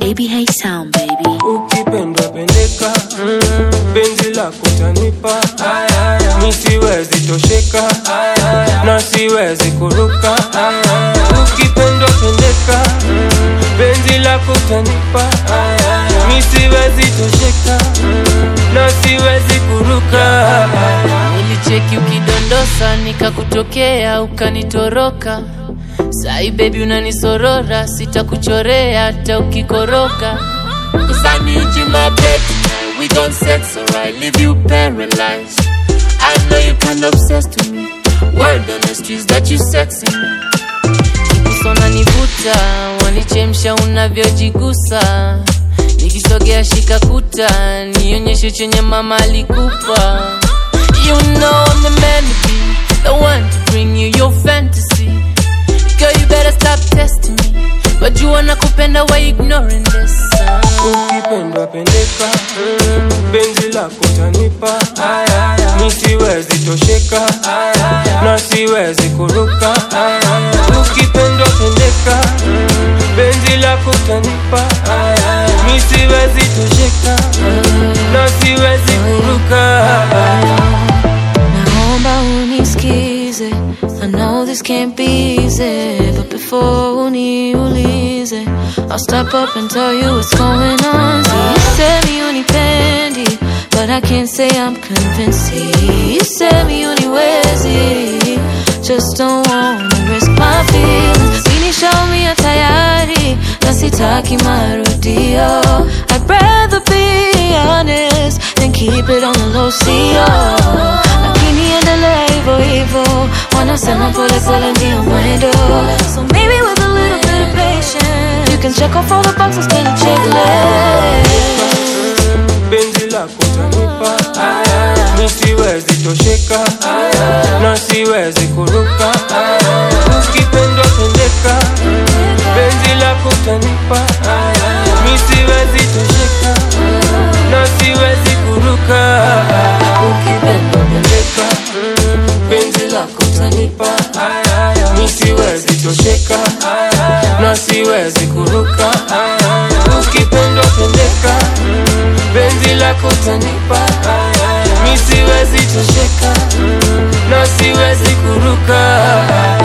Baby Hey Sound, baby. Ukipenda pendeka, penzi lako tanipa. Mi siwezi tosheka, na siwezi kuruka. Ukipenda pendeka, penzi lako tanipa. Mi siwezi tosheka, na siwezi kuruka. Nilicheki ukidondosa nikakutokea ukanitoroka. Sai baby unanisorora, sitakuchorea hata ukikoroka. Cause I need you my bed tonight. We gon' sex alright, leave you paralyzed. I know you kinda obsessed with me. Word on the streets that you sexing me. Kusona nivuta, wanichemsha unavyojigusa. Nikisogea shika kuta, nionyeshe chenye mama alikupa. You know I'm the man to be, the one to bring you your fantasy. Girl, you better stop testing me. But you wanna kupenda, why ignoring this? Ukipenda pendeka, penzi lako tanipa. Mi siwezi tosheka, na siwezi kuruka. Ukipenda pendeka, penzi lako tanipa. Mi siwezi tosheka, na siwezi kuruka. Naomba unisikize, I know this can't be easy, but before uniulize, I'll step up and tell you what's going on. See, you said me unipendi, but I can't say I'm convinced. You said me uniwezi, just don't wanna risk my feelings. Sini show me a tayari, na sitaki marudio. I'd rather be honest than keep it on the low, see lakini endelea hivyo hivyo, wanasema pole pole ndio mwendo. So maybe with a little bit of patience, you can check off all the boxes in a checklist. Penzi lako tanipa, mi siwezi tosheka, na siwezi kuruka. Ukipenda pendeka, penzi lako tanipa. Mi siwezi tosheka, na siwezi kuruka. Ukipenda pendeka, penzi lako tanipa. Mi siwezi tosheka, na siwezi kuruka. Ukipenda pendeka, penzi lako tanipa. Mi siwezi tosheka, na siwezi kuruka.